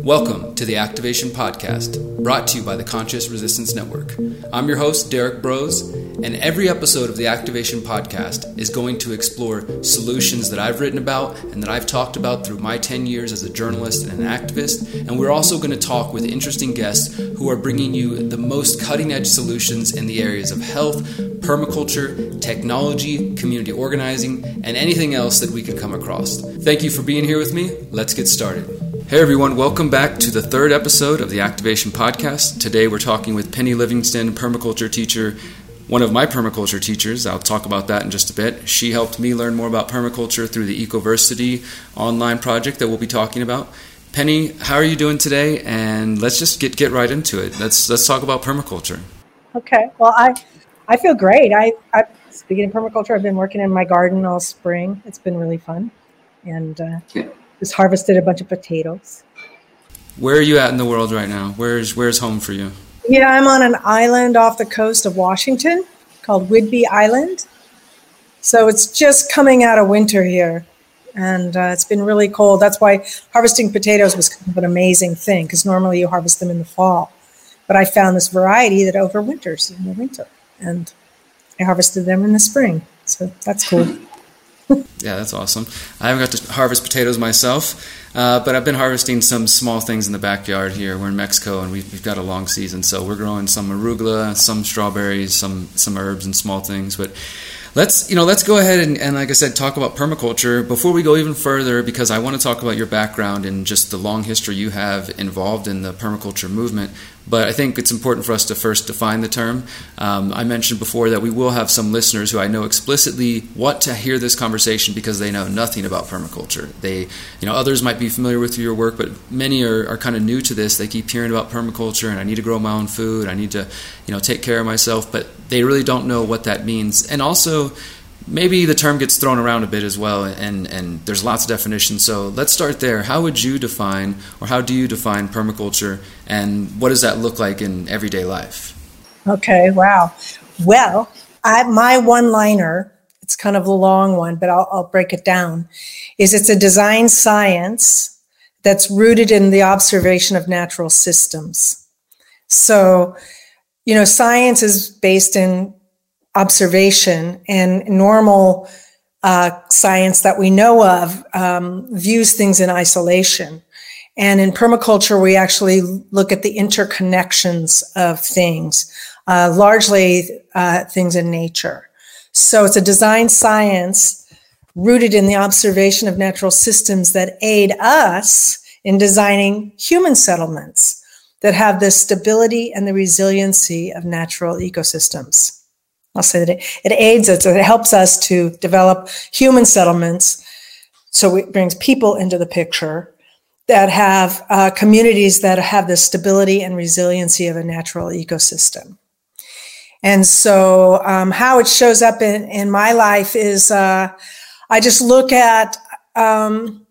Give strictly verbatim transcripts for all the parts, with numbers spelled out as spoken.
Welcome to the Activation Podcast, brought to you by the Conscious Resistance Network. I'm your host, Derek Brose, and every episode of the Activation Podcast is going to explore solutions that I've written about and that I've talked about through my ten years as a journalist and an activist. And we're also going to talk with interesting guests who are bringing you the most cutting-edge solutions in the areas of health, permaculture, technology, community organizing, and anything else that we could come across. Thank you for being here with me. Let's get started. Hey everyone, welcome back to the third episode of the Activation Podcast. Today we're talking with Penny Livingston, permaculture teacher, one of my permaculture teachers. I'll talk about that in just a bit. She helped me learn more about permaculture through the Ecoversity online project that we'll be talking about. Penny, how are you doing today? And let's just get, get right into it. Let's let's talk about permaculture. Okay, well I I feel great. I, I speaking of permaculture, I've been working in my garden all spring. It's been really fun. And uh yeah. Just harvested a bunch of potatoes. Where are you at in the world right now? Where's where's home for you? Yeah, I'm on an island off the coast of Washington called Whidbey Island. So it's just coming out of winter here. And uh, it's been really cold. That's why harvesting potatoes was kind of an amazing thing, because normally you harvest them in the fall. But I found this variety that overwinters in the winter. And I harvested them in the spring. So that's cool. Yeah, that's awesome. I haven't got to harvest potatoes myself, uh, but I've been harvesting some small things in the backyard here. We're in Mexico, and we've, we've got a long season, so we're growing some arugula, some strawberries, some some herbs and small things. But let's you know let's go ahead and, and like I said, talk about permaculture before we go even further, because I want to talk about your background and just the long history you have involved in the permaculture movement. But I think it's important for us to first define the term. Um, I mentioned before that we will have some listeners who I know explicitly want to hear this conversation because they know nothing about permaculture. They, you know, others might be familiar with your work, but many are, are kind of new to this. They keep hearing about permaculture and I need to grow my own food. I need to, you know, take care of myself, but they really don't know what that means. And also, maybe the term gets thrown around a bit as well, and, and there's lots of definitions. So let's start there. How would you define, or how do you define permaculture, and what does that look like in everyday life? Okay, wow. Well, I, my one-liner, it's kind of a long one, but I'll, I'll break it down, is it's a design science that's rooted in the observation of natural systems. So, you know, science is based in observation, and normal uh, science that we know of um, views things in isolation. And in permaculture, we actually look at the interconnections of things, uh, largely uh, things in nature. So it's a design science rooted in the observation of natural systems that aid us in designing human settlements that have the stability and the resiliency of natural ecosystems. I'll say that it, it aids us, it helps us to develop human settlements. So it brings people into the picture that have uh, communities that have the stability and resiliency of a natural ecosystem. And so um, how it shows up in, in my life is uh, I just look at um,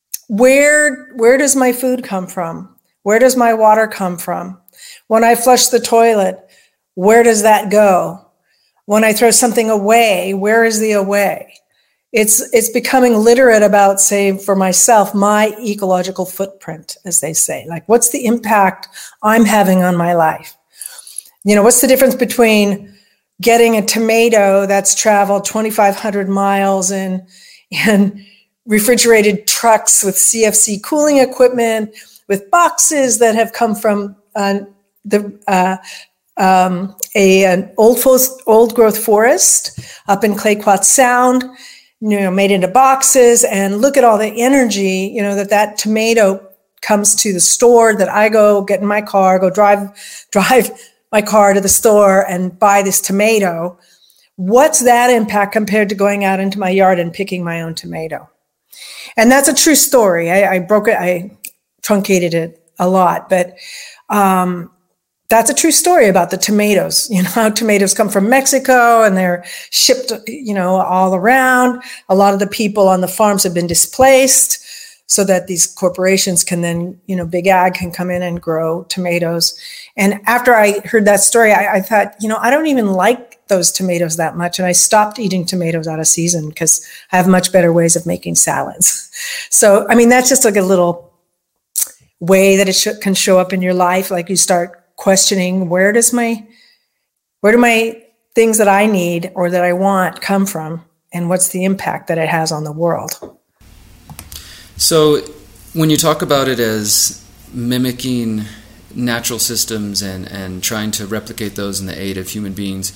where, where does my food come from? Where does my water come from? When I flush the toilet, where does that go? When I throw something away, where is the away? It's it's becoming literate about, say, for myself, my ecological footprint, as they say. Like, what's the impact I'm having on my life? You know, what's the difference between getting a tomato that's traveled twenty-five hundred miles in, in refrigerated trucks with C F C cooling equipment, with boxes that have come from uh, the uh, Um, a an old old growth forest up in Clayoquot Sound, you know, made into boxes, and look at all the energy, you know, that that tomato comes to the store, that I go get in my car, go drive drive my car to the store and buy this tomato. What's that impact compared to going out into my yard and picking my own tomato? And that's a true story. I, I broke it, I truncated it a lot, but um, that's a true story about the tomatoes. You know, how tomatoes come from Mexico and they're shipped, you know, all around. A lot of the people on the farms have been displaced so that these corporations can then, you know, big ag can come in and grow tomatoes. And after I heard that story, I, I thought, you know, I don't even like those tomatoes that much. And I stopped eating tomatoes out of season because I have much better ways of making salads. So, I mean, that's just like a little way that it sh- can show up in your life. Like you start questioning, where does my, where do my things that I need or that I want come from? And what's the impact that it has on the world? So when you talk about it as mimicking natural systems and, and trying to replicate those in the aid of human beings,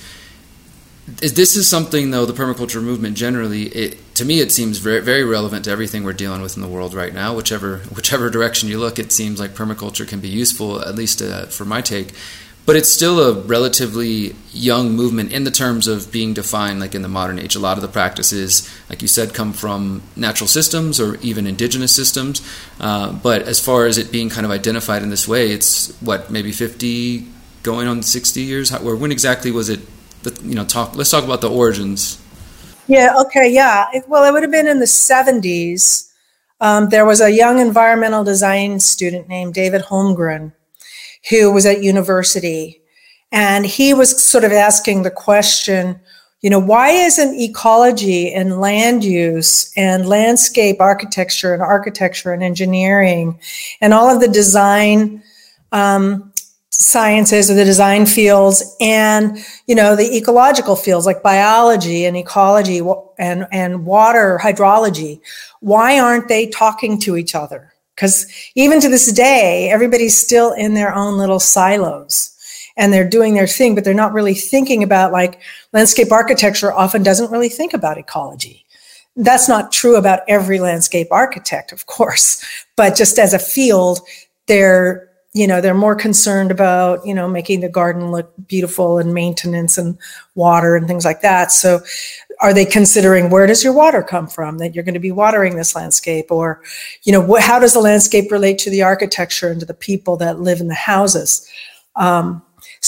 this is something, though, the permaculture movement generally, it, to me, it seems very, very relevant to everything we're dealing with in the world right now. Whichever whichever direction you look, it seems like permaculture can be useful, at least uh, for my take. But it's still a relatively young movement in the terms of being defined like in the modern age. A lot of the practices, like you said, come from natural systems or even indigenous systems. Uh, but as far as it being kind of identified in this way, it's, what, maybe fifty, going on sixty years? How, or when exactly was it? You know, talk. Let's talk about the origins. Yeah. Okay. Yeah. Well, it would have been in the seventies. Um, there was a young environmental design student named David Holmgren who was at university, and he was sort of asking the question, you know, why isn't ecology and land use and landscape architecture and architecture and engineering and all of the design um, sciences or the design fields and, you know, the ecological fields like biology and ecology and, and water hydrology, why aren't they talking to each other? Because even to this day, everybody's still in their own little silos and they're doing their thing, but they're not really thinking about, like, landscape architecture often doesn't really think about ecology. That's not true about every landscape architect, of course, but just as a field, they're you know, they're more concerned about, you know, making the garden look beautiful and maintenance and water and things like that. So are they considering, where does your water come from that you're going to be watering this landscape? Or, you know, wh- how does the landscape relate to the architecture and to the people that live in the houses? Um,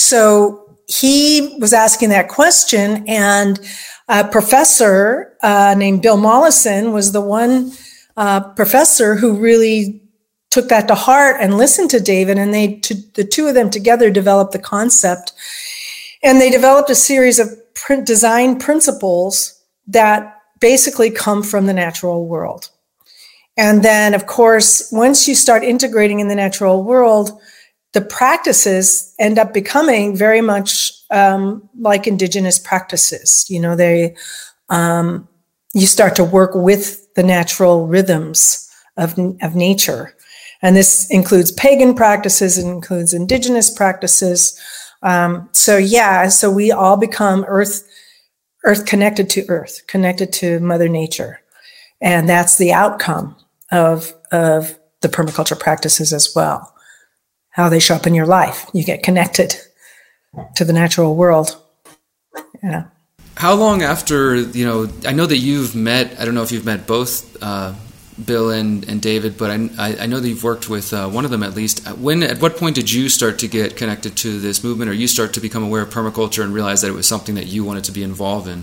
so he was asking that question, and a professor uh, named Bill Mollison was the one uh, professor who really took that to heart and listened to David, and they, to, the two of them together developed the concept. And they developed a series of print design principles that basically come from the natural world. And then, of course, once you start integrating in the natural world, the practices end up becoming very much um, like indigenous practices. You know, they, um, you start to work with the natural rhythms of, of nature. And this includes pagan practices, it includes indigenous practices. Um, so yeah, so we all become earth, earth connected to earth, connected to Mother Nature. And that's the outcome of, of the permaculture practices as well. How they show up in your life. You get connected to the natural world. Yeah. How long after, you know, I know that you've met, I don't know if you've met both uh, Bill and, and David, but I, I know that you've worked with uh, one of them at least. When, at what point did you start to get connected to this movement, or you start to become aware of permaculture and realize that it was something that you wanted to be involved in?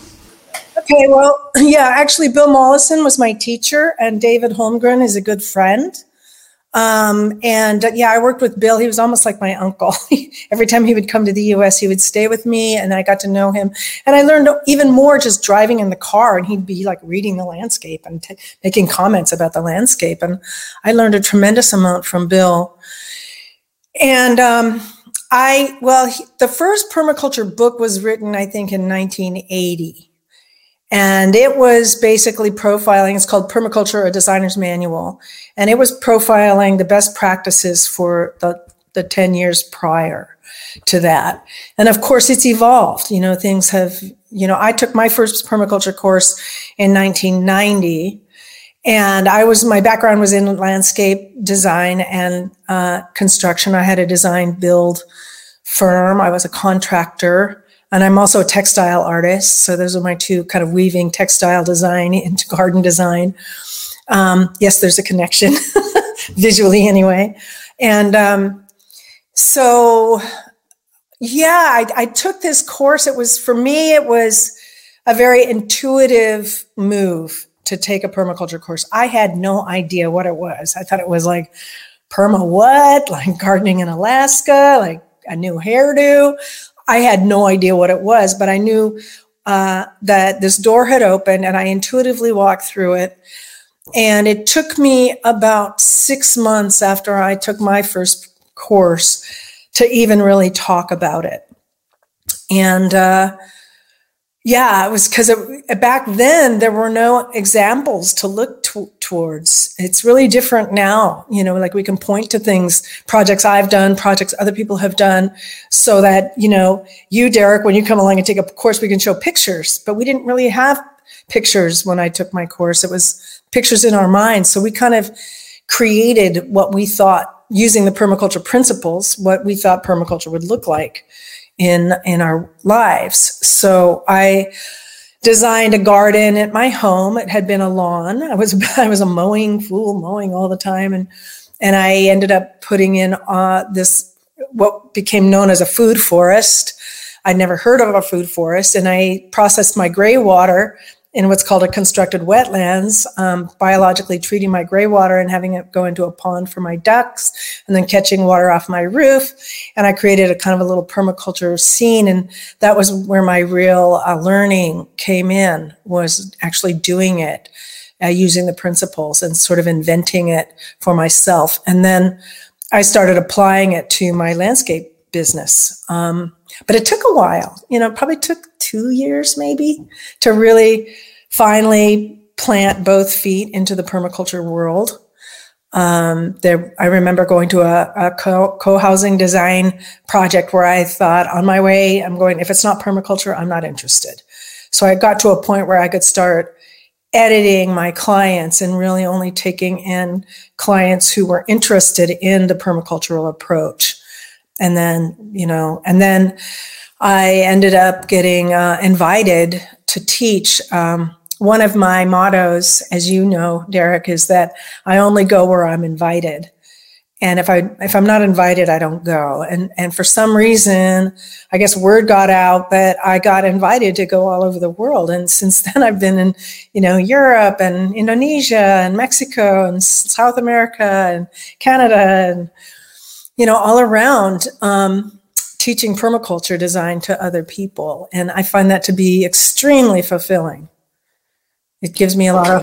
Okay, well, yeah, actually Bill Mollison was my teacher, and David Holmgren is a good friend. Um, and uh, yeah, I worked with Bill. He was almost like my uncle. Every time he would come to the U S, he would stay with me, and I got to know him. And I learned even more just driving in the car, and he'd be like reading the landscape and t- making comments about the landscape. And I learned a tremendous amount from Bill. And um, I, well, he, the first permaculture book was written, I think, in nineteen eighty. And it was basically profiling. It's called Permaculture, a Designer's Manual. And it was profiling the best practices for the, the ten years prior to that. And of course, it's evolved. You know, things have, you know, I took my first permaculture course in nineteen ninety. And I was, my background was in landscape design and uh, construction. I had a design build firm. I was a contractor. And I'm also a textile artist. So those are my two, kind of weaving textile design into garden design. Um, yes, there's a connection, visually anyway. And um, so, yeah, I, I took this course. It was, for me, it was a very intuitive move to take a permaculture course. I had no idea what it was. I thought it was like perma what? Like gardening in Alaska, like a new hairdo. I had no idea what it was, but I knew uh, that this door had opened, and I intuitively walked through it. And it took me about six months after I took my first course to even really talk about it. And uh, yeah, it was because back then there were no examples to look to, towards. It's really different now. You know, like we can point to things, projects I've done, projects other people have done, so that, you know, you, Derek, when you come along and take a course, we can show pictures. But we didn't really have pictures when I took my course. It was pictures in our minds. So we kind of created what we thought, using the permaculture principles, what we thought permaculture would look like in in our lives. So I designed a garden at my home. It had been a lawn. I was I was a mowing fool, mowing all the time, and and I ended up putting in uh, this what became known as a food forest. I'd never heard of a food forest, and I processed my gray water in what's called a constructed wetlands, um, biologically treating my gray water and having it go into a pond for my ducks, and then catching water off my roof. And I created a kind of a little permaculture scene. And that was where my real uh, learning came in, was actually doing it, uh, using the principles and sort of inventing it for myself. And then I started applying it to my landscape business. Um, but it took a while, you know, it probably took two years maybe to really finally plant both feet into the permaculture world. Um, there, I remember going to a, a co- co-housing design project where I thought, on my way, I'm going, if it's not permaculture, I'm not interested. So I got to a point where I could start editing my clients and really only taking in clients who were interested in the permacultural approach. And then, you know, and then I ended up getting uh, invited to teach. Um, one of my mottos, as you know, Derek, is that I only go where I'm invited. And if I if I'm not invited, I don't go. And and for some reason, I guess word got out that I got invited to go all over the world. And since then, I've been in, you know, Europe and Indonesia and Mexico and South America and Canada and, you know, all around, um, teaching permaculture design to other people. And I find that to be extremely fulfilling. It gives me a lot of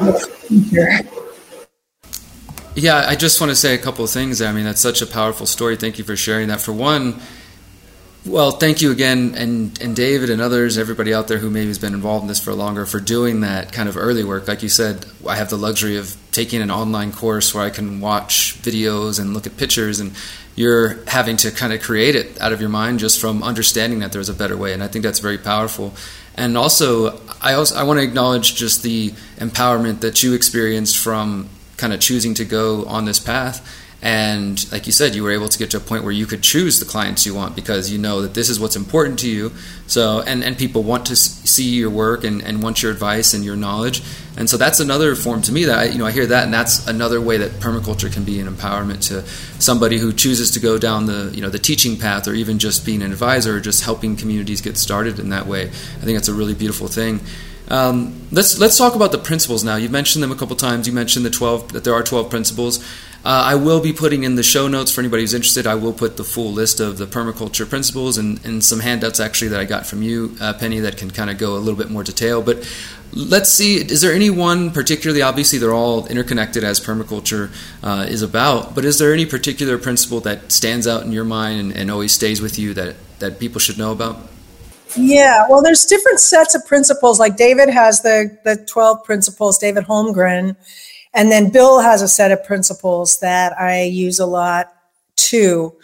hope. Yeah, I just want to say a couple of things. I mean, that's such a powerful story. Thank you for sharing that. For one, well, thank you again, and, and David and others, everybody out there who maybe has been involved in this for longer, for doing that kind of early work. Like you said, I have the luxury of taking an online course where I can watch videos and look at pictures, and you're having to kind of create it out of your mind just from understanding that there's a better way. And I think that's very powerful. And also, I also I want to acknowledge just the empowerment that you experienced from kind of choosing to go on this path. And like you said, you were able to get to a point where you could choose the clients you want because you know that this is what's important to you. So, and, and people want to see your work and, and want your advice and your knowledge. And so that's another form to me that I, you know, I hear that, and that's another way that permaculture can be an empowerment to somebody who chooses to go down the, you know, the teaching path, or even just being an advisor, or just helping communities get started in that way. I think that's a really beautiful thing. Um, let's let's talk about the principles now. You've mentioned them a couple times. You mentioned the twelve, that there are twelve principles. Uh, I will be putting in the show notes for anybody who's interested. I will put the full list of the permaculture principles and, and some handouts actually that I got from you, uh, Penny, that can kind of go a little bit more detail. But let's see, is there any one particularly, obviously they're all interconnected as permaculture uh, is about, but is there any particular principle that stands out in your mind and, and always stays with you that, that people should know about? Yeah, well, there's different sets of principles. Like David has the, the twelve principles, David Holmgren. And then Bill has a set of principles that I use a lot too.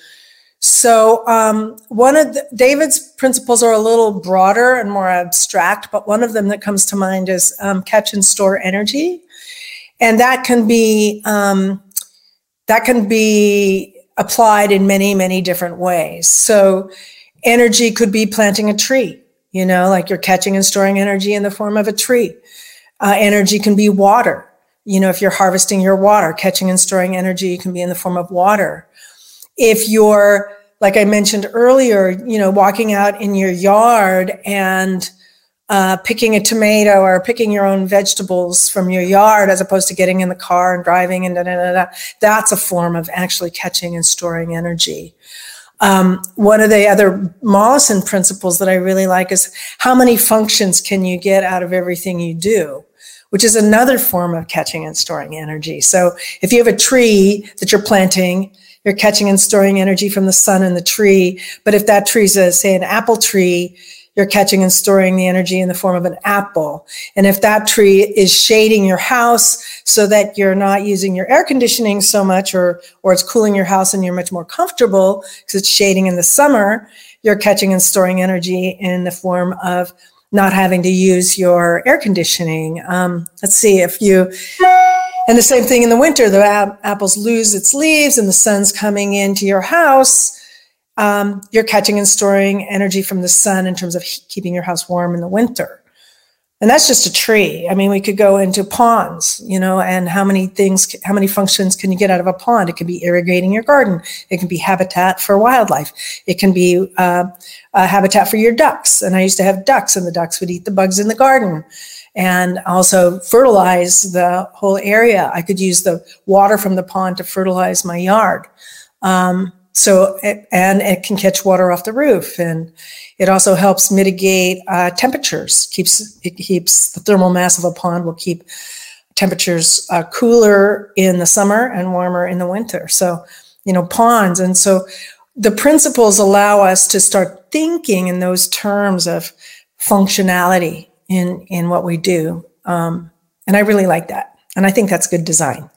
So um, one of the, David's principles are a little broader and more abstract, but one of them that comes to mind is um, catch and store energy. And that can be um, that can be applied in many, many different ways. So energy could be planting a tree, you know, like you're catching and storing energy in the form of a tree. Uh, energy can be water. You know, if you're harvesting your water, catching and storing energy can be in the form of water. If you're, like I mentioned earlier, you know, walking out in your yard and uh, picking a tomato or picking your own vegetables from your yard, as opposed to getting in the car and driving and da da da da, that's a form of actually catching and storing energy. Um, one of the other Mollison principles that I really like is how many functions can you get out of everything you do? which is another form of catching and storing energy. So if you have a tree that you're planting, you're catching and storing energy from the sun and the tree. But if that tree is, a, say, an apple tree, you're catching and storing the energy in the form of an apple. And if that tree is shading your house so that you're not using your air conditioning so much, or, or it's cooling your house and you're much more comfortable because it's shading in the summer, you're catching and storing energy in the form of not having to use your air conditioning. Um, let's see if you, and the same thing in the winter, the ap- apples lose its leaves and the sun's coming into your house. Um, you're catching and storing energy from the sun in terms of he- keeping your house warm in the winter. And that's just a tree. I mean, we could go into ponds, you know, and how many things, how many functions can you get out of a pond? It can be irrigating your garden. It can be habitat for wildlife. It can be uh, a habitat for your ducks. And I used to have ducks, and the ducks would eat the bugs in the garden and also fertilize the whole area. I could use the water from the pond to fertilize my yard. Um, So, and it can catch water off the roof, and it also helps mitigate uh, temperatures. Keeps it keeps the thermal mass of a pond will keep temperatures uh, cooler in the summer and warmer in the winter. So, you know, ponds, and so the principles allow us to start thinking in those terms of functionality in in what we do, um, and I really like that, and I think that's good design.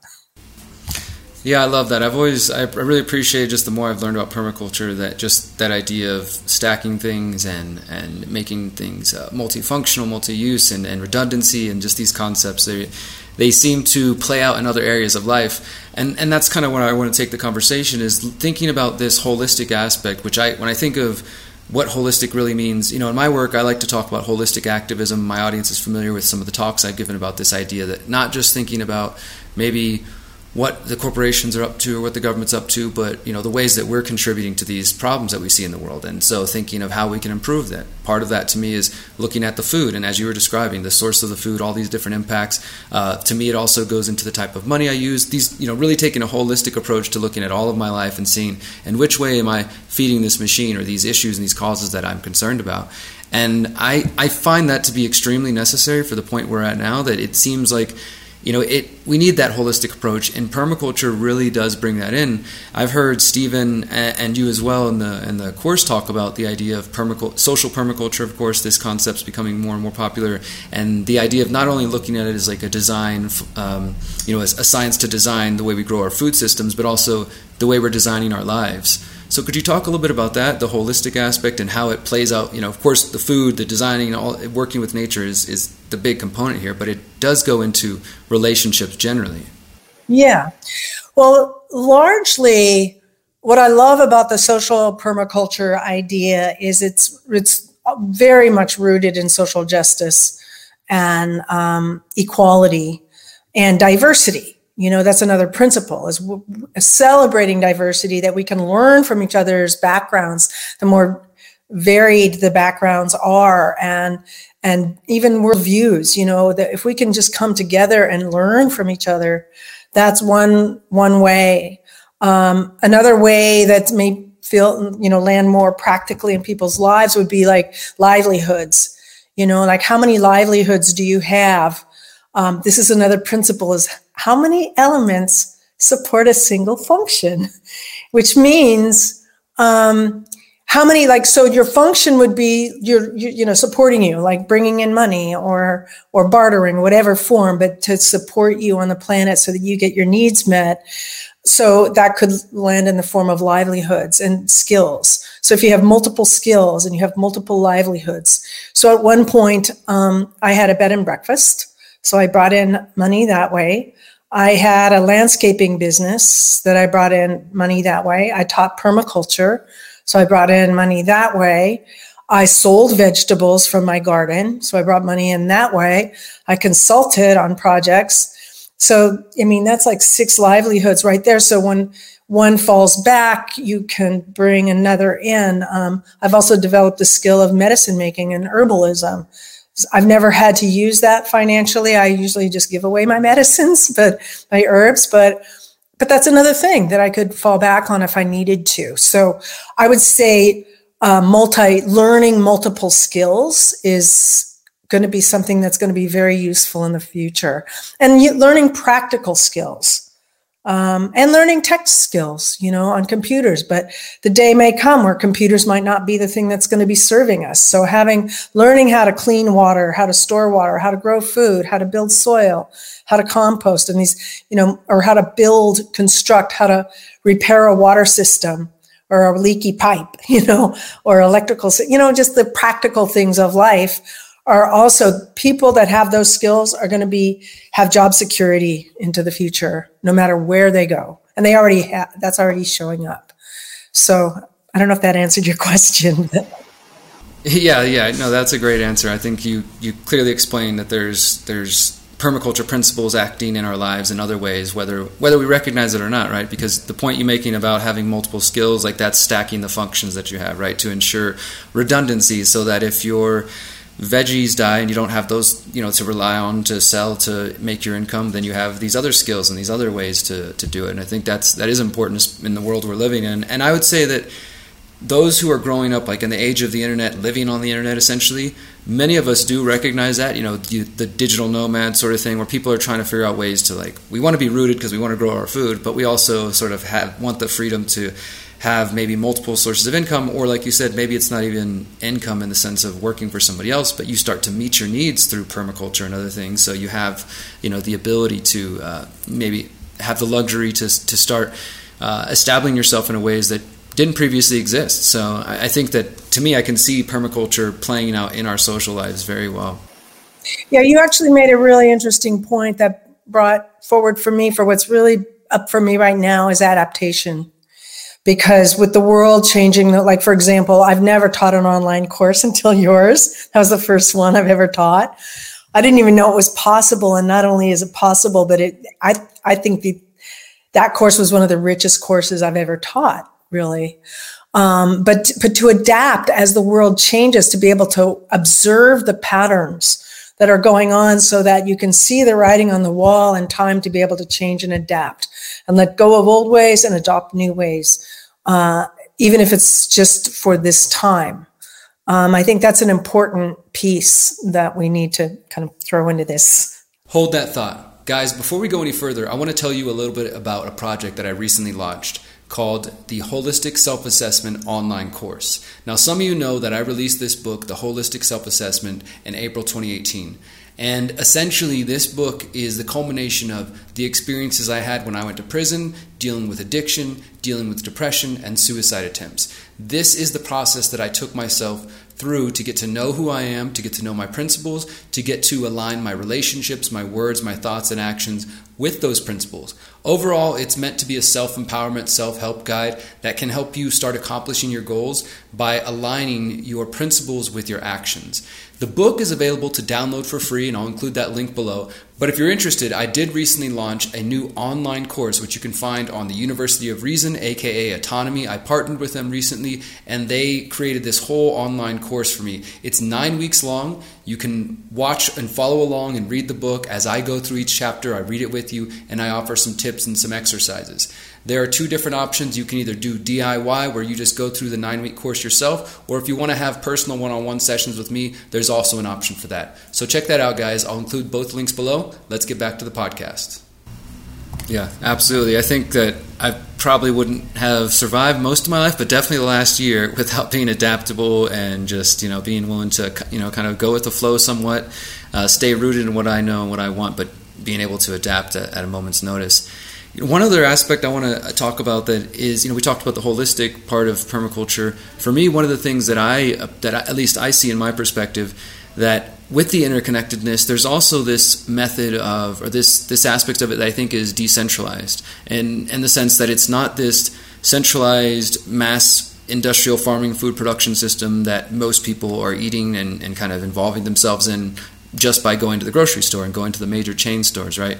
Yeah, I love that. I've always, I really appreciate just the more I've learned about permaculture, that just that idea of stacking things and, and making things uh, multifunctional, multi-use, and, and redundancy, and just these concepts. They they seem to play out in other areas of life. And and that's kind of where I want to take the conversation, is thinking about this holistic aspect, which I, when I think of what holistic really means, you know, in my work, I like to talk about holistic activism. My audience is familiar with some of the talks I've given about this idea that not just thinking about maybe what the corporations are up to or what the government's up to, but, you know, the ways that we're contributing to these problems that we see in the world. And so thinking of how we can improve that. Part of that to me is looking at the food, and as you were describing, the source of the food, all these different impacts. Uh, to me, it also goes into the type of money I use. These, you know, really taking a holistic approach to looking at all of my life and seeing in which way am I feeding this machine or these issues and these causes that I'm concerned about. And I, I find that to be extremely necessary for the point we're at now, that it seems like, you know, it. we need that holistic approach, and permaculture really does bring that in. I've heard Stephen and you as well in the in the course talk about the idea of permaculture, social permaculture. Of course, this concept's becoming more and more popular, and the idea of not only looking at it as like a design, um, you know, as a science to design the way we grow our food systems, but also the way we're designing our lives. So could you talk a little bit about that, the holistic aspect, and how it plays out? You know, of course, the food, the designing, all working with nature is, is the big component here, but it does go into relationships generally. Yeah. Well, largely what I love about the social permaculture idea is it's it's very much rooted in social justice and um, equality and diversity. You know, that's another principle, is w- celebrating diversity, that we can learn from each other's backgrounds, the more varied the backgrounds are, and and even worldviews, you know, that if we can just come together and learn from each other, that's one one way. Um, another way that may feel, you know, land more practically in people's lives would be like livelihoods. You know, like how many livelihoods do you have? Um, this is another principle, is how many elements support a single function, which means um, how many, like, so your function would be, your, you, you know, supporting you, like bringing in money or or bartering, whatever form, but to support you on the planet so that you get your needs met. So that could land in the form of livelihoods and skills. So if you have multiple skills and you have multiple livelihoods. So at one point, um, I had a bed and breakfast. So I brought in money that way. I had a landscaping business that I brought in money that way. I taught permaculture, so I brought in money that way. I sold vegetables from my garden, so I brought money in that way. I consulted on projects. So, I mean, that's like six livelihoods right there. So when one falls back, you can bring another in. Um, I've also developed the skill of medicine making and herbalism. I've never had to use that financially. I usually just give away my medicines, but my herbs, but but that's another thing that I could fall back on if I needed to. So I would say uh, multi learning multiple skills is going to be something that's going to be very useful in the future. And you, learning practical skills. Um, and learning tech skills, you know, on computers. But the day may come where computers might not be the thing that's going to be serving us. So having, learning how to clean water, how to store water, how to grow food, how to build soil, how to compost, and these, you know, or how to build, construct, how to repair a water system or a leaky pipe, you know, or electrical, you know, just the practical things of life are also, people that have those skills are going to be, have job security into the future, no matter where they go. And they already have, that's already showing up. So I don't know if that answered your question. Yeah, yeah, no, that's a great answer. I think you, you clearly explained that there's, there's permaculture principles acting in our lives in other ways, whether, whether we recognize it or not, right? Because the point you're making about having multiple skills, like that's stacking the functions that you have, right? To ensure redundancy so that if you're veggies die and you don't have those, you know, to rely on to sell to make your income, then you have these other skills and these other ways to, to do it. And I think that's, that is important in the world we're living in. And I would say that those who are growing up like in the age of the internet, living on the internet essentially, many of us do recognize that, you know, the, the digital nomad sort of thing where people are trying to figure out ways to, like, we want to be rooted because we want to grow our food, but we also sort of have, want the freedom to have maybe multiple sources of income, or like you said, maybe it's not even income in the sense of working for somebody else, but you start to meet your needs through permaculture and other things. So you have, you know, the ability to uh, maybe have the luxury to to start uh, establishing yourself in ways that didn't previously exist. So I, I think that, to me, I can see permaculture playing out in our social lives very well. Yeah, you actually made a really interesting point that brought forward for me for what's really up for me right now is adaptation. Because with the world changing, like, for example, I've never taught an online course until yours. That was the first one I've ever taught. I didn't even know it was possible. And not only is it possible, but it, I, I think the, that course was one of the richest courses I've ever taught, really. Um, but, but to adapt as the world changes, to be able to observe the patterns that are going on so that you can see the writing on the wall in time to be able to change and adapt and let go of old ways and adopt new ways, uh, even if it's just for this time. Um, I think that's an important piece that we need to kind of throw into this. Hold that thought. Guys, before we go any further, I want to tell you a little bit about a project that I recently launched called the Holistic Self-Assessment Online Course. Now, some of you know that I released this book, The Holistic Self-Assessment, in April twenty eighteen. And essentially, this book is the culmination of the experiences I had when I went to prison, dealing with addiction, dealing with depression, and suicide attempts. This is the process that I took myself through to get to know who I am, to get to know my principles, to get to align my relationships, my words, my thoughts, and actions with those principles. Overall, it's meant to be a self-empowerment, self-help guide that can help you start accomplishing your goals by aligning your principles with your actions. The book is available to download for free, and I'll include that link below. But if you're interested, I did recently launch a new online course, which you can find on the University of Reason, aka Autonomy. I partnered with them recently, and they created this whole online course for me. It's nine weeks long. You can watch and follow along and read the book as I go through each chapter. I read it with you, and I offer some tips and some exercises. There are two different options. You can either do D I Y, where you just go through the nine-week course yourself, or if you want to have personal one-on-one sessions with me, there's also an option for that. So check that out, guys. I'll include both links below. Let's get back to the podcast. Yeah, absolutely. I think that I probably wouldn't have survived most of my life, but definitely the last year, without being adaptable and just, you know, being willing to, you know, kind of go with the flow somewhat, uh, stay rooted in what I know and what I want, but being able to adapt at, at a moment's notice. One other aspect I want to talk about that is, you know, we talked about the holistic part of permaculture. For me, one of the things that I, that I, at least I see in my perspective, that with the interconnectedness, there's also this method of, or this this aspect of it that I think is decentralized, and in the sense that it's not this centralized mass industrial farming food production system that most people are eating and, and kind of involving themselves in just by going to the grocery store and going to the major chain stores, right?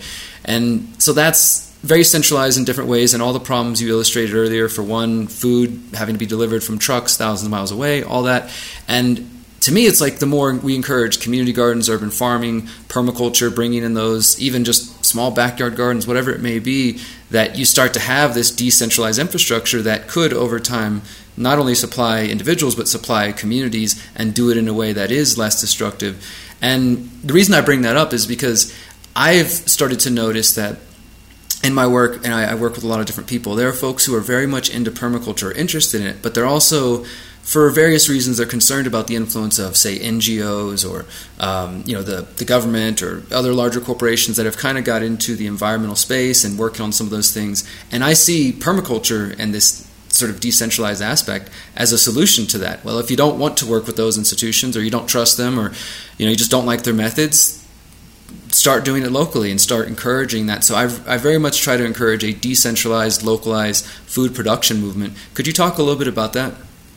And so that's very centralized in different ways, and all the problems you illustrated earlier, for one, food having to be delivered from trucks thousands of miles away, all that. And to me, it's like the more we encourage community gardens, urban farming, permaculture, bringing in those, even just small backyard gardens, whatever it may be, that you start to have this decentralized infrastructure that could, over time, not only supply individuals, but supply communities and do it in a way that is less destructive. And the reason I bring that up is because I've started to notice that in my work, and I, I work with a lot of different people, there are folks who are very much into permaculture, interested in it, but they're also, for various reasons, they're concerned about the influence of, say, N G Os or um, you know the, the government or other larger corporations that have kind of got into the environmental space and working on some of those things. And I see permaculture and this sort of decentralized aspect as a solution to that. Well, if you don't want to work with those institutions, or you don't trust them, or you know you just don't like their methods, start doing it locally and start encouraging that. So I've, I very much try to encourage a decentralized, localized food production movement. Could you talk a little bit about that?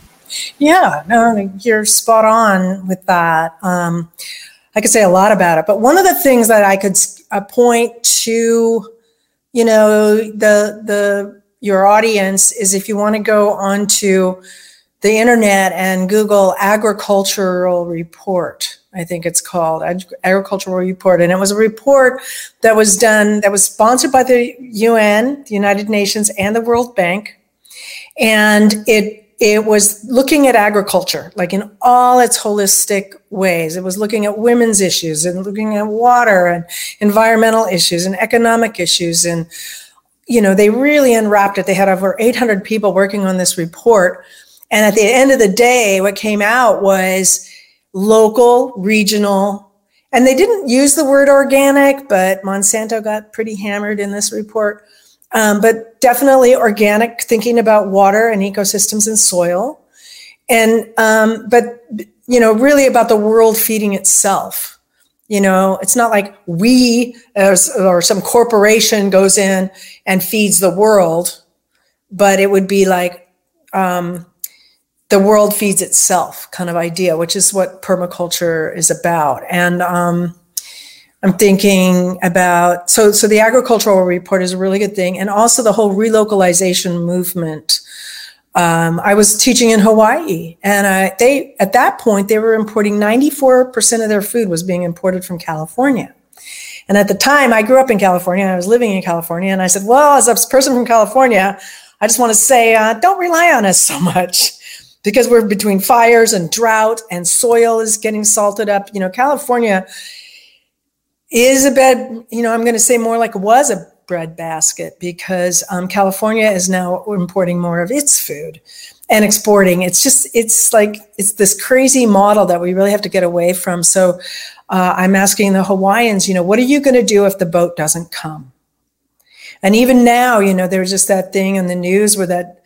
Yeah, no, you're spot on with that. Um, I could say a lot about it, but one of the things that I could uh, point to, you know, the the your audience is if you want to go onto the internet and Google agricultural report. I think it's called Ag- Agricultural Report. And it was a report that was done, that was sponsored by the U N, the United Nations, and the World Bank. And it it was looking at agriculture, like in all its holistic ways. It was looking at women's issues and looking at water and environmental issues and economic issues. And, you know, they really unwrapped it. They had over eight hundred people working on this report. And at the end of the day, what came out was local, regional, and they didn't use the word organic, but Monsanto got pretty hammered in this report. Um, but definitely organic, thinking about water and ecosystems and soil. And, um, but, you know, really about the world feeding itself. You know, it's not like we as, or some corporation goes in and feeds the world, but it would be like, um, the world feeds itself kind of idea, which is what permaculture is about. And um, I'm thinking about, so so the agricultural report is a really good thing. And also the whole relocalization movement. Um, I was teaching in Hawaii, and I, they at that point, they were importing ninety-four percent of their food was being imported from California. And at the time, I grew up in California, and I was living in California. And I said, well, as a person from California, I just want to say, uh, don't rely on us so much. Because we're between fires and drought and soil is getting salted up. You know, California is a bed, you know, I'm going to say more like it was a breadbasket because um, California is now importing more of its food and exporting. It's just, it's like, it's this crazy model that we really have to get away from. So uh, I'm asking the Hawaiians, you know, what are you going to do if the boat doesn't come? And even now, you know, there's just that thing in the news where that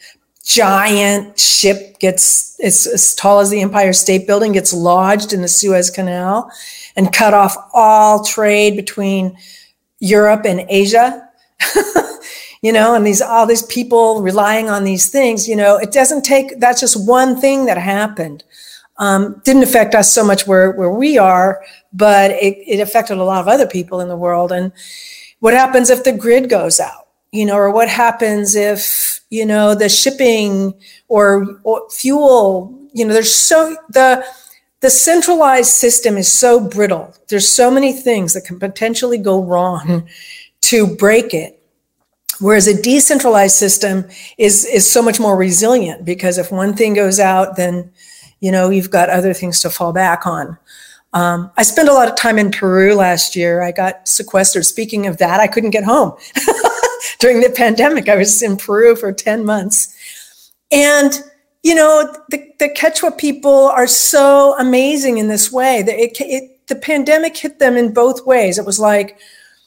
giant ship gets, it's as tall as the Empire State Building, gets lodged in the Suez Canal and cut off all trade between Europe and Asia. You know, and these, all these people relying on these things, you know, it doesn't take, that's just one thing that happened. Um, didn't affect us so much where, where we are, but it, it affected a lot of other people in the world. And what happens if the grid goes out? You know, or what happens if, you know, the shipping or, or fuel, you know, there's so, the, the centralized system is so brittle. There's so many things that can potentially go wrong to break it. Whereas a decentralized system is, is so much more resilient because if one thing goes out, then, you know, you've got other things to fall back on. Um, I spent a lot of time in Peru last year. I got sequestered. Speaking of that, I couldn't get home. During the pandemic, I was in Peru for ten months. And, you know, the, the Quechua people are so amazing in this way. That it, it, the pandemic hit them in both ways. It was like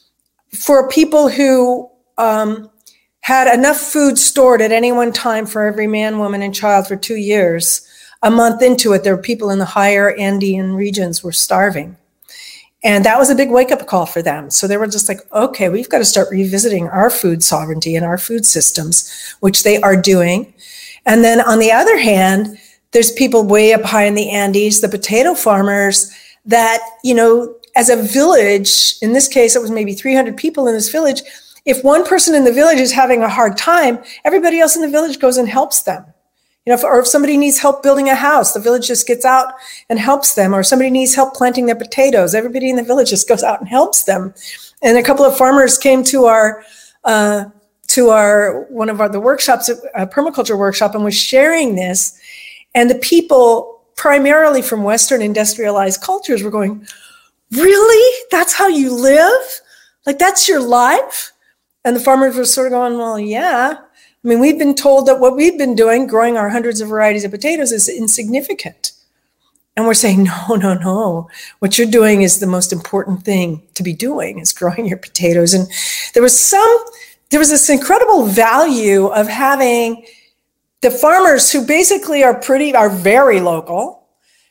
for people who um, had enough food stored at any one time for every man, woman, and child for two years, a month into it, there were people in the higher Andean regions were starving. And that was a big wake-up call for them. So they were just like, okay, we've got to start revisiting our food sovereignty and our food systems, which they are doing. And then on the other hand, there's people way up high in the Andes, the potato farmers that, you know, as a village, in this case, it was maybe three hundred people in this village. If one person in the village is having a hard time, everybody else in the village goes and helps them. You know, if, or if somebody needs help building a house, the village just gets out and helps them. Or somebody needs help planting their potatoes, everybody in the village just goes out and helps them. And a couple of farmers came to our uh, to our one of our the workshops, a permaculture workshop, and was sharing this, and the people primarily from Western industrialized cultures were going, "Really? That's how you live? Like that's your life?" And the farmers were sort of going, "Well, yeah. I mean, we've been told that what we've been doing, growing our hundreds of varieties of potatoes, is insignificant." And we're saying, no, no, no. What you're doing is the most important thing to be doing, is growing your potatoes. And there was some, there was this incredible value of having the farmers who basically are pretty, are very local,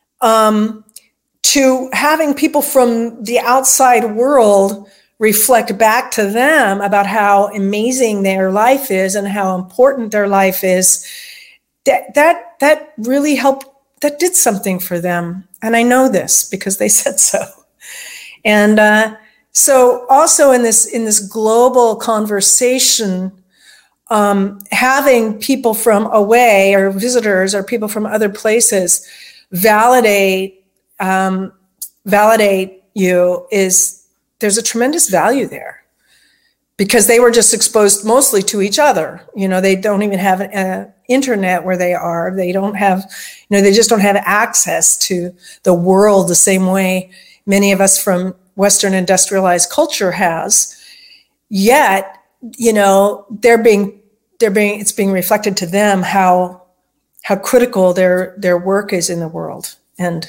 um, to having people from the outside world reflect back to them about how amazing their life is and how important their life is. That, that, that really helped. That did something for them. And I know this because they said so. And uh, so also in this in this global conversation, um, having people from away or visitors or people from other places validate um, validate you is, there's a tremendous value there, because they were just exposed mostly to each other. You know, they don't even have an internet where they are. They don't have, you know, they just don't have access to the world the same way many of us from Western industrialized culture has. Yet, you know, they're being, they're being, it's being reflected to them how, how critical their, their work is in the world. And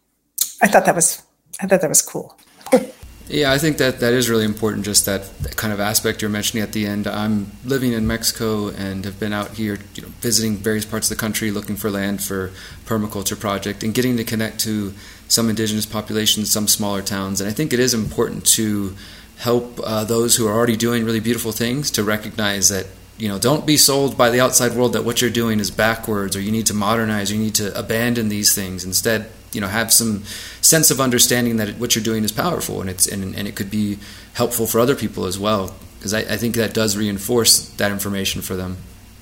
I thought that was, I thought that was cool. Yeah, I think that that is really important, just that, that kind of aspect you're mentioning at the end. I'm living in Mexico and have been out here, you know, visiting various parts of the country looking for land for permaculture project and getting to connect to some indigenous populations, some smaller towns. And I think it is important to help uh, those who are already doing really beautiful things to recognize that, you know, don't be sold by the outside world that what you're doing is backwards or you need to modernize, or you need to abandon these things. Instead, you know, have some sense of understanding that what you're doing is powerful, and it's and, and it could be helpful for other people as well, because I, I think that does reinforce that information for them.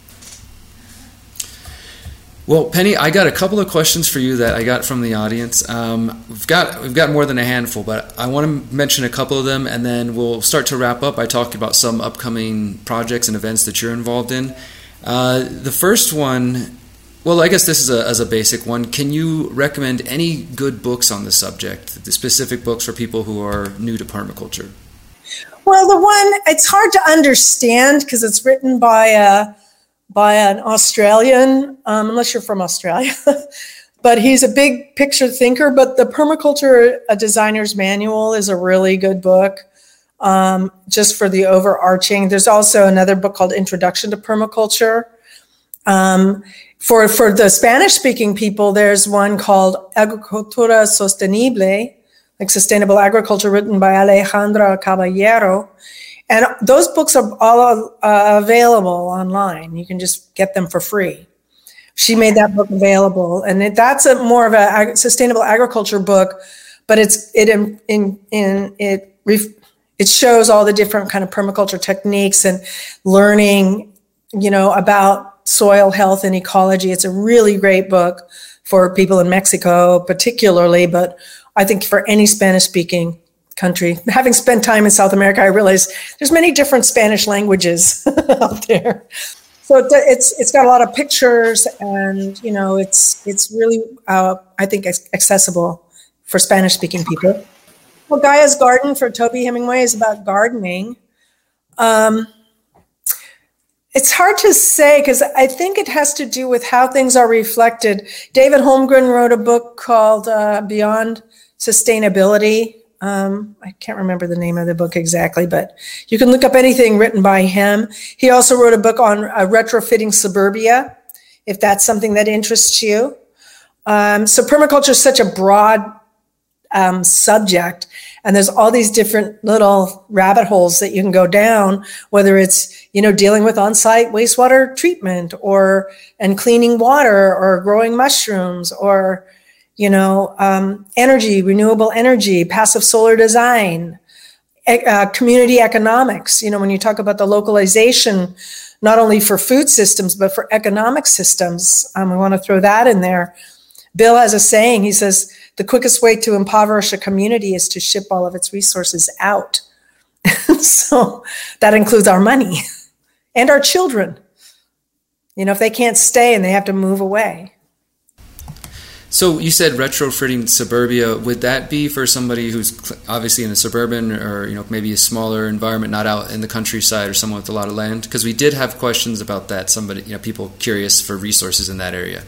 Well, Penny, I got a couple of questions for you that I got from the audience. Um, we've got we've got more than a handful, but I want to mention a couple of them, and then we'll start to wrap up by talking about some upcoming projects and events that you're involved in. Uh, the first one. Well, I guess this is a, as a basic one. Can you recommend any good books on the subject, the specific books for people who are new to permaculture? Well, the one, it's hard to understand because it's written by a by an Australian, um, unless you're from Australia. But he's a big picture thinker. But the Permaculture a Designer's Manual is a really good book, um, just for the overarching. There's also another book called Introduction to Permaculture. Um, For for the Spanish-speaking people, there's one called Agricultura Sostenible, like sustainable agriculture, written by Alejandra Caballero. And those books are all uh, available online. You can just get them for free. She made that book available, and it, that's a more of a ag- sustainable agriculture book, but it's it in in, in it ref, it shows all the different kind of permaculture techniques and learning, you know, about soil health and ecology. It's a really great book for people in Mexico particularly, but I think for any Spanish-speaking country. Having spent time in South America, I realize there's many different Spanish languages out there. So it's it's got a lot of pictures, and you know, it's it's really uh, I think accessible for Spanish-speaking people. Well, Gaia's Garden for Toby Hemingway is about gardening. Um, It's hard to say because I think it has to do with how things are reflected. David Holmgren wrote a book called uh, Beyond Sustainability. Um, I can't remember the name of the book exactly, but you can look up anything written by him. He also wrote a book on uh, retrofitting suburbia, if that's something that interests you. Um, so permaculture is such a broad um, subject. And there's all these different little rabbit holes that you can go down, whether it's, you know, dealing with on-site wastewater treatment or, and cleaning water or growing mushrooms or, you know, um, energy, renewable energy, passive solar design, uh, community economics. You know, when you talk about the localization, not only for food systems, but for economic systems, um, we want to throw that in there. Bill has a saying, he says, the quickest way to impoverish a community is to ship all of its resources out. So that includes our money and our children. You know, if they can't stay and they have to move away. So you said retrofitting suburbia. Would that be for somebody who's obviously in a suburban or, you know, maybe a smaller environment, not out in the countryside, or someone with a lot of land? Because we did have questions about that. Somebody, you know, people curious for resources in that area.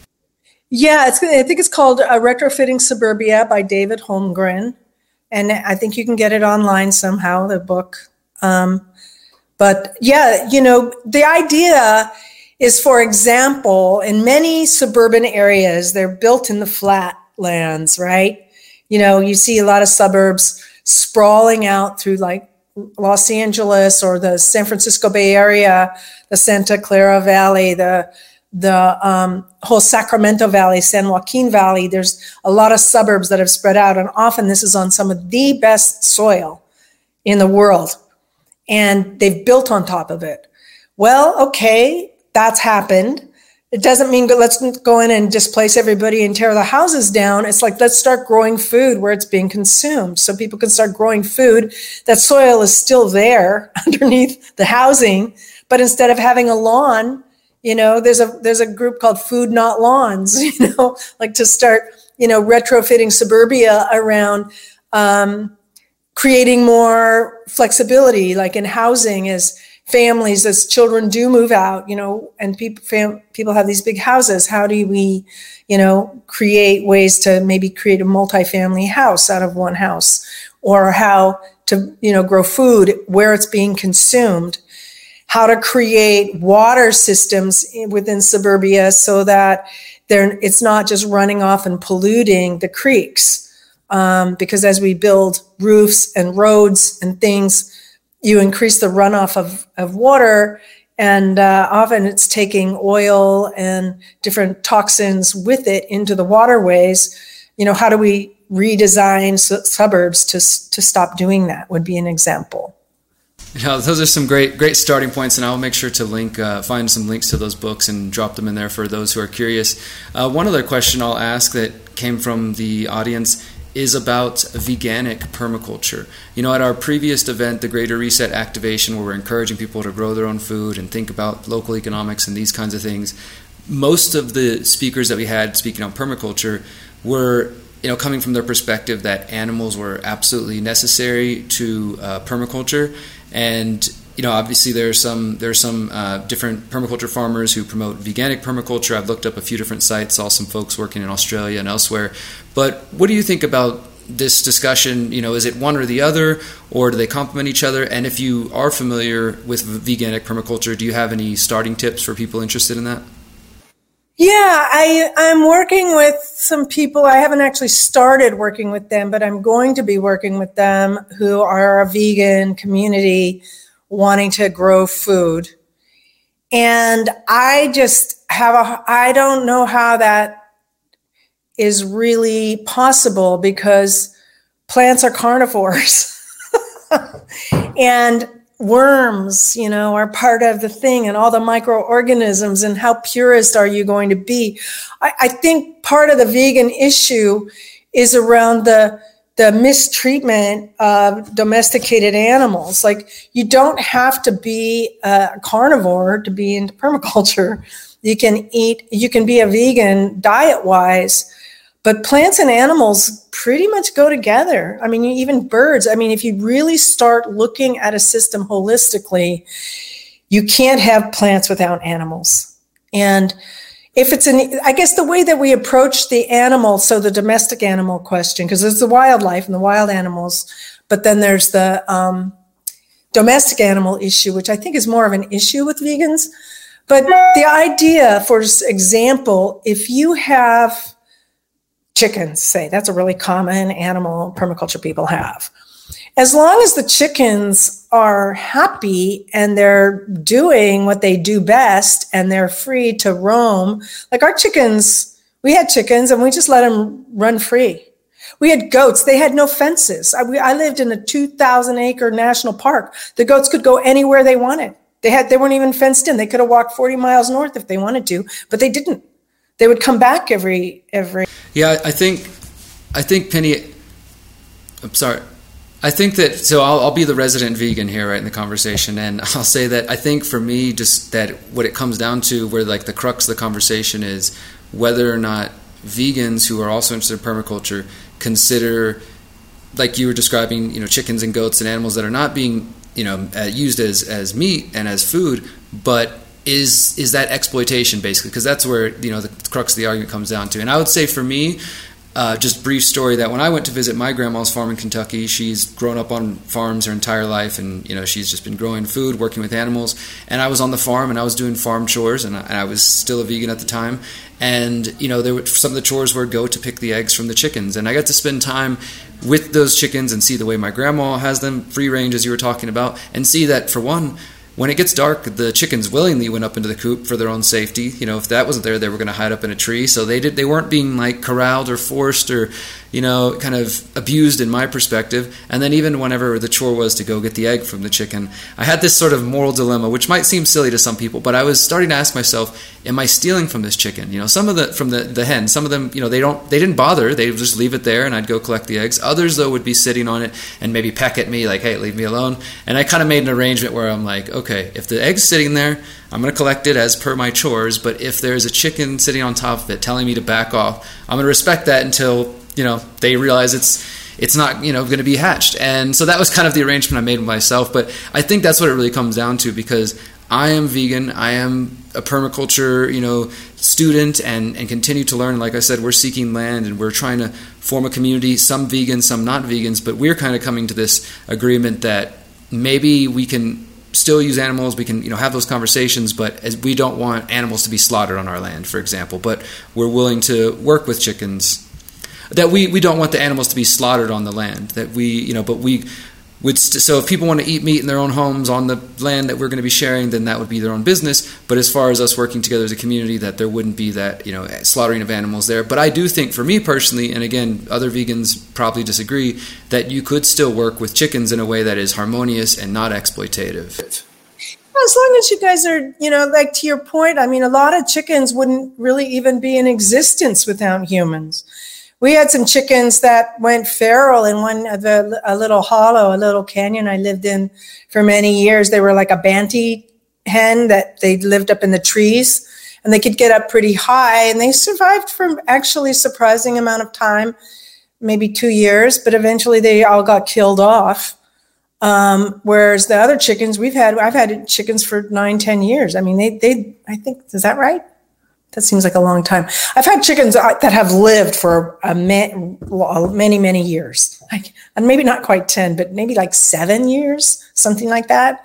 Yeah, it's, I think it's called uh, Retrofitting Suburbia by David Holmgren. And I think you can get it online somehow, the book. Um, but yeah, you know, the idea is, for example, in many suburban areas, they're built in the flatlands, right? You know, you see a lot of suburbs sprawling out through like Los Angeles or the San Francisco Bay Area, the Santa Clara Valley, the the um, whole Sacramento Valley, San Joaquin Valley. There's a lot of suburbs that have spread out, and often this is on some of the best soil in the world, and they've built on top of it. Well, okay, that's happened. It doesn't mean that let's go in and displace everybody and tear the houses down. It's like, let's start growing food where it's being consumed so people can start growing food. That soil is still there underneath the housing, but instead of having a lawn, you know, there's a there's a group called Food Not Lawns, you know, like to start, you know, retrofitting suburbia around um, creating more flexibility, like in housing, as families, as children do move out, you know, and people fam- people have these big houses. How do we, you know, create ways to maybe create a multifamily house out of one house, or how to, you know, grow food where it's being consumed? How to create water systems within suburbia so that they're, it's not just running off and polluting the creeks. Um, because as we build roofs and roads and things, you increase the runoff of, of water, and uh, often it's taking oil and different toxins with it into the waterways. You know, how do we redesign su- suburbs to to stop doing that would be an example. You know, those are some great great starting points, and I'll make sure to link, uh, find some links to those books and drop them in there for those who are curious. Uh, one other question I'll ask that came from the audience is about veganic permaculture. You know, at our previous event, the Greater Reset Activation, where we're encouraging people to grow their own food and think about local economics and these kinds of things, most of the speakers that we had speaking on permaculture were, you know, coming from their perspective that animals were absolutely necessary to uh, permaculture. And, you know, obviously there are some there are some uh, different permaculture farmers who promote veganic permaculture. I've looked up a few different sites, saw some folks working in Australia and elsewhere. But what do you think about this discussion? You know, is it one or the other, or do they complement each other? And if you are familiar with veganic permaculture, do you have any starting tips for people interested in that? Yeah, I, I'm working with some people. I haven't actually started working with them, but I'm going to be working with them who are a vegan community wanting to grow food. And I just have a, I don't know how that is really possible, because plants are carnivores. And worms, you know, are part of the thing, and all the microorganisms, and how purist are you going to be? I, I think part of the vegan issue is around the the mistreatment of domesticated animals. Like, you don't have to be a carnivore to be into permaculture. You can eat, you can be a vegan diet-wise, but plants and animals pretty much go together. I mean, even birds. I mean, if you really start looking at a system holistically, you can't have plants without animals. And if it's an, I guess the way that we approach the animal, so the domestic animal question, because there's the wildlife and the wild animals, but then there's the um, domestic animal issue, which I think is more of an issue with vegans. But the idea, for example, if you have chickens, say, that's a really common animal permaculture people have. As long as the chickens are happy and they're doing what they do best and they're free to roam, like our chickens, we had chickens and we just let them run free. We had goats. They had no fences. I, we, I lived in a two thousand acre national park. The goats could go anywhere they wanted. They had, they weren't even fenced in. They could have walked forty miles north if they wanted to, but they didn't. They would come back every every. Yeah, I think, I think Penny. I'm sorry. I think that, so I'll, I'll be the resident vegan here, right, in the conversation, and I'll say that I think for me, just that what it comes down to, where like the crux of the conversation is whether or not vegans who are also interested in permaculture consider, like you were describing, you know, chickens and goats and animals that are not being, you know, uh, used as, as meat and as food, but is is that exploitation basically? Because that's where, you know, the crux of the argument comes down to. And I would say for me, Uh, just brief story that when I went to visit my grandma's farm in Kentucky, she's grown up on farms her entire life, and you know she's just been growing food, working with animals. And I was on the farm, and I was doing farm chores, and I, and I was still a vegan at the time. And you know, there were, some of the chores were go to pick the eggs from the chickens, and I got to spend time with those chickens and see the way my grandma has them free range, as you were talking about, and see that for one, when it gets dark, the chickens willingly went up into the coop for their own safety. You know, if that wasn't there, they were going to hide up in a tree. So they did. They weren't being like corralled or forced or, you know, kind of abused in my perspective. And then even whenever the chore was to go get the egg from the chicken, I had this sort of moral dilemma, which might seem silly to some people, but I was starting to ask myself, am I stealing from this chicken? You know, some of the, from the, the hen, some of them, you know, they don't, they didn't bother. They would just leave it there and I'd go collect the eggs. Others though would be sitting on it and maybe peck at me like, hey, leave me alone. And I kind of made an arrangement where I'm like, okay, if the egg's sitting there, I'm going to collect it as per my chores, but if there's a chicken sitting on top of it telling me to back off, I'm going to respect that until, you know, they realize it's it's not, you know, going to be hatched. And so that was kind of the arrangement I made with myself. But I think that's what it really comes down to, because I am vegan. I am a permaculture, you know, student and, and continue to learn. Like I said, we're seeking land and we're trying to form a community, some vegans, some not vegans, but we're kind of coming to this agreement that maybe we can still use animals, we can, you know, have those conversations, but as we don't want animals to be slaughtered on our land, for example, but we're willing to work with chickens. That we, we don't want the animals to be slaughtered on the land. That we, you know, but we would. St- so if people want to eat meat in their own homes on the land that we're going to be sharing, then that would be their own business. But as far as us working together as a community, that there wouldn't be that, you know, slaughtering of animals there. But I do think, for me personally, and again, other vegans probably disagree, that you could still work with chickens in a way that is harmonious and not exploitative. As long as you guys are, you know, like to your point, I mean, a lot of chickens wouldn't really even be in existence without humans. We had some chickens that went feral in one of the, a little hollow, a little canyon I lived in for many years. They were like a Banty hen that they lived up in the trees, and they could get up pretty high, and they survived for actually a surprising amount of time, maybe two years, but eventually they all got killed off. Um, whereas the other chickens we've had, I've had chickens for nine, ten years. I mean, they, they, I think, is that right? That seems like a long time. I've had chickens that have lived for a many, many years. Like, and maybe not quite ten, but maybe like seven years, something like that.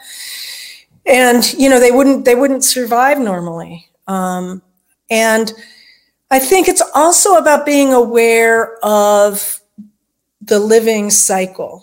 And, you know, they wouldn't, they wouldn't survive normally. Um, and I think it's also about being aware of the living cycle.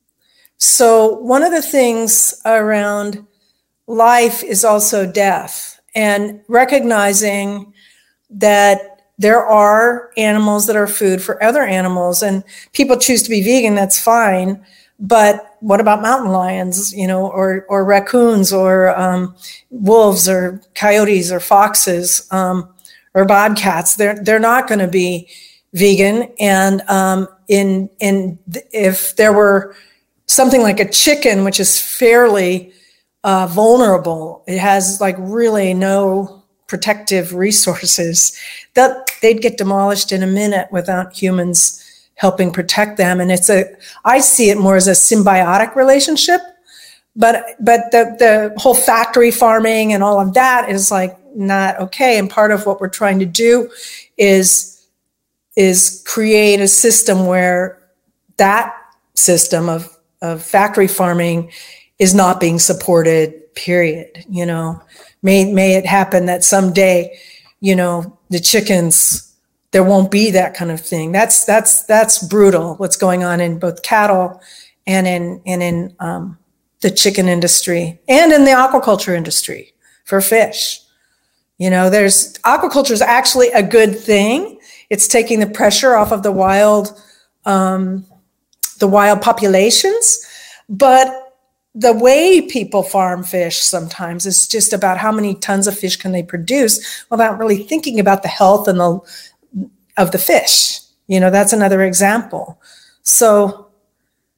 So one of the things around life is also death. And recognizing that there are animals that are food for other animals, and people choose to be vegan, that's fine. But what about mountain lions, you know, or or raccoons, or um, wolves, or coyotes, or foxes, um, or bobcats? They're they're not going to be vegan. And um, in in if there were something like a chicken, which is fairly Uh, vulnerable, it has like really no protective resources, that they'd get demolished in a minute without humans helping protect them. And it's a, I see it more as a symbiotic relationship, but but the the whole factory farming and all of that is like not okay. And part of what we're trying to do is is create a system where that system of of factory farming is not being supported, period. You know, may may it happen that someday, you know, the chickens, there won't be that kind of thing. That's that's that's brutal. What's going on in both cattle and in and in um, the chicken industry and in the aquaculture industry for fish. You know, there's aquaculture is actually a good thing. It's taking the pressure off of the wild, um, the wild populations, but the way people farm fish sometimes is just about how many tons of fish can they produce without really thinking about the health and the of the fish. You know, that's another example. So,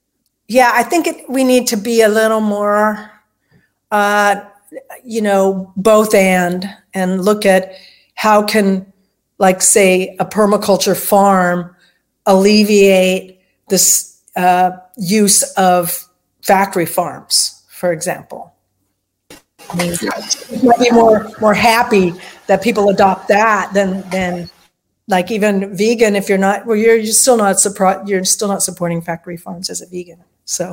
yeah, I think it, we need to be a little more, uh, you know, both and, and look at how can, like, say, a permaculture farm alleviate this uh, use of factory farms, for example. I mean, you might be more more happy that people adopt that than than like even vegan. If you're not, well, you're, you're still not support you're still not supporting factory farms as a vegan. So.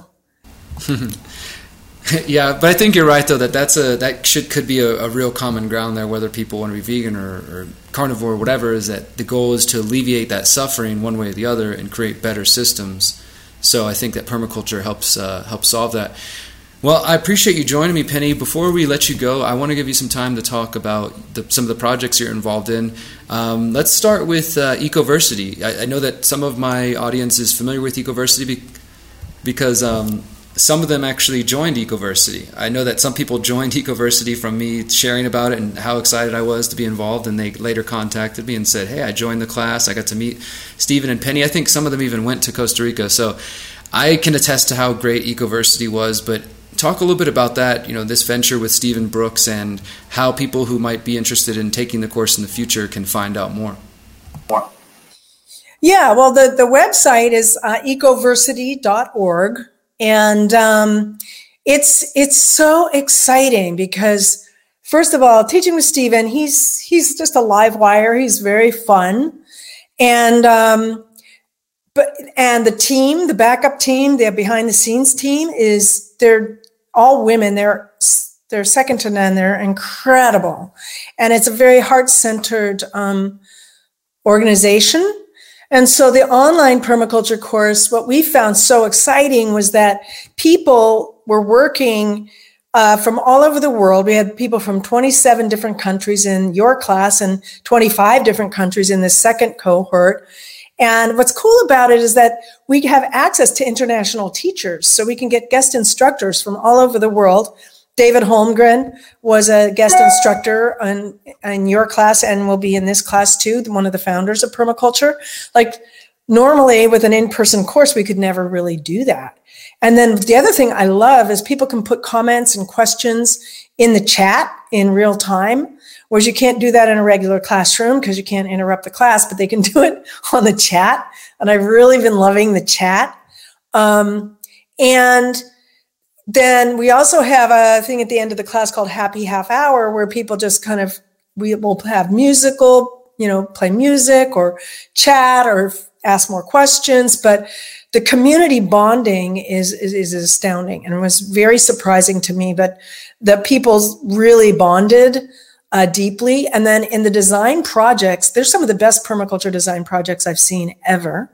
Yeah, but I think you're right though that that's a that should could be a, a real common ground there. Whether people want to be vegan or, or carnivore or whatever, is that the goal is to alleviate that suffering one way or the other and create better systems. So I think that permaculture helps uh, help solve that. Well, I appreciate you joining me, Penny. Before we let you go, I want to give you some time to talk about the, some of the projects you're involved in. Um, let's start with uh, Ecoversity. I, I know that some of my audience is familiar with Ecoversity be, because um, some of them actually joined Ecoversity. I know that some people joined Ecoversity from me sharing about it and how excited I was to be involved, and they later contacted me and said, hey, I joined the class. I got to meet Stephen and Penny. I think some of them even went to Costa Rica. So I can attest to how great Ecoversity was, but talk a little bit about that, you know, this venture with Stephen Brooks and how people who might be interested in taking the course in the future can find out more. Yeah, well, the, the website is uh, ecoversity dot org, and um, it's it's so exciting because, first of all, teaching with Stephen, he's he's just a live wire. He's very fun, and um, but and the team, the backup team, the behind the scenes team is they're all women. They're they're second to none. They're incredible, and it's a very heart-centered um, organization. And so the online permaculture course, what we found so exciting was that people were working uh, from all over the world. We had people from twenty-seven different countries in your class and twenty-five different countries in the second cohort. And what's cool about it is that we have access to international teachers, so we can get guest instructors from all over the world. David Holmgren was a guest instructor in, in your class and will be in this class too, one of the founders of permaculture. Like normally with an in-person course, we could never really do that. And then the other thing I love is people can put comments and questions in the chat in real time, whereas you can't do that in a regular classroom because you can't interrupt the class, but they can do it on the chat. And I've really been loving the chat. Um, and Then we also have a thing at the end of the class called Happy Half Hour, where people just kind of, we will have musical, you know, play music or chat or ask more questions. But the community bonding is, is, is astounding, and it was very surprising to me, but the people really bonded uh, deeply. And then in the design projects, there's some of the best permaculture design projects I've seen ever.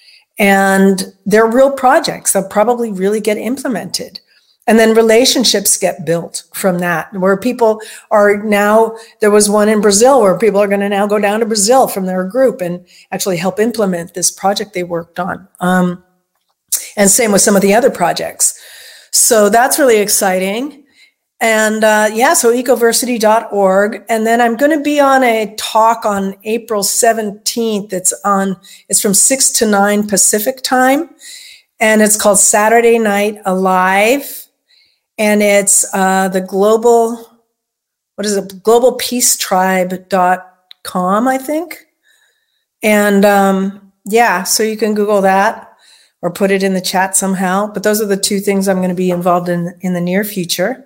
And they're real projects that probably really get implemented. And then relationships get built from that, where people are now, there was one in Brazil where people are going to now go down to Brazil from their group and actually help implement this project they worked on. Um, and same with some of the other projects. So that's really exciting. And uh, yeah, so ecoversity dot org. And then I'm going to be on a talk on April seventeenth. It's on, it's from six to nine Pacific time. And it's called Saturday Night Alive. And it's uh, the global, what is it, global peace tribe dot com, I think. And um, yeah, so you can Google that or put it in the chat somehow. But those are the two things I'm going to be involved in in the near future.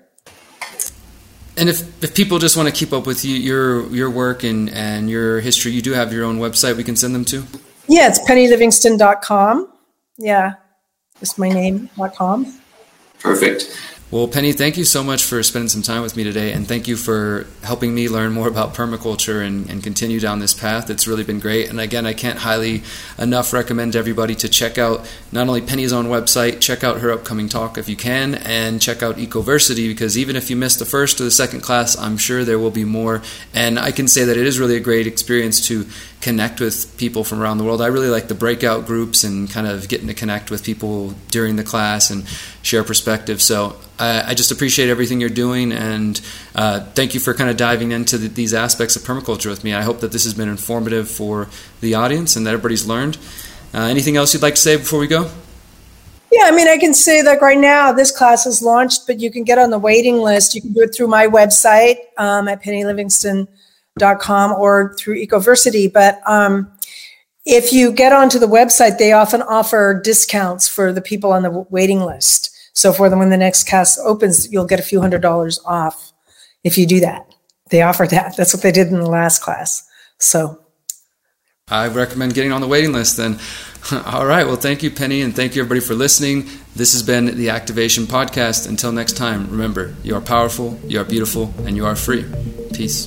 And if, if people just want to keep up with you, your your work and, and your history, you do have your own website we can send them to? Yeah, it's penny livingston dot com. Yeah, just my name dot com. Perfect. Well, Penny, thank you so much for spending some time with me today, and thank you for helping me learn more about permaculture and, and continue down this path. It's really been great. And again, I can't highly enough recommend everybody to check out not only Penny's own website, check out her upcoming talk if you can, and check out Ecoversity, because even if you missed the first or the second class, I'm sure there will be more. And I can say that it is really a great experience to connect with people from around the world. I really like the breakout groups and kind of getting to connect with people during the class and share perspective. So I, I just appreciate everything you're doing, and uh, thank you for kind of diving into the, these aspects of permaculture with me. I hope that this has been informative for the audience and that everybody's learned. Uh, anything else you'd like to say before we go? Yeah, I mean, I can say like right now this class is launched, but you can get on the waiting list. You can do it through my website um, at penny livingston dot com or through Ecoversity. But um, if you get onto the website, they often offer discounts for the people on the waiting list. So for them, when the next class opens, you'll get a few hundred dollars off if you do that. They offer that. That's what they did in the last class. So I recommend getting on the waiting list then. All right. Well, thank you, Penny, and thank you, everybody, for listening. This has been the Activation Podcast. Until next time, remember, you are powerful, you are beautiful, and you are free. Peace.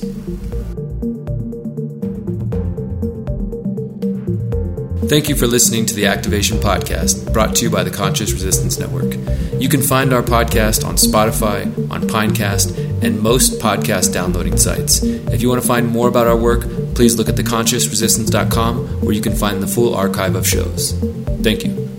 Thank you for listening to the Activation Podcast, brought to you by the Conscious Resistance Network. You can find our podcast on Spotify, on Pinecast, and most podcast downloading sites. If you want to find more about our work, please look at the conscious resistance dot com, where you can find the full archive of shows. Thank you.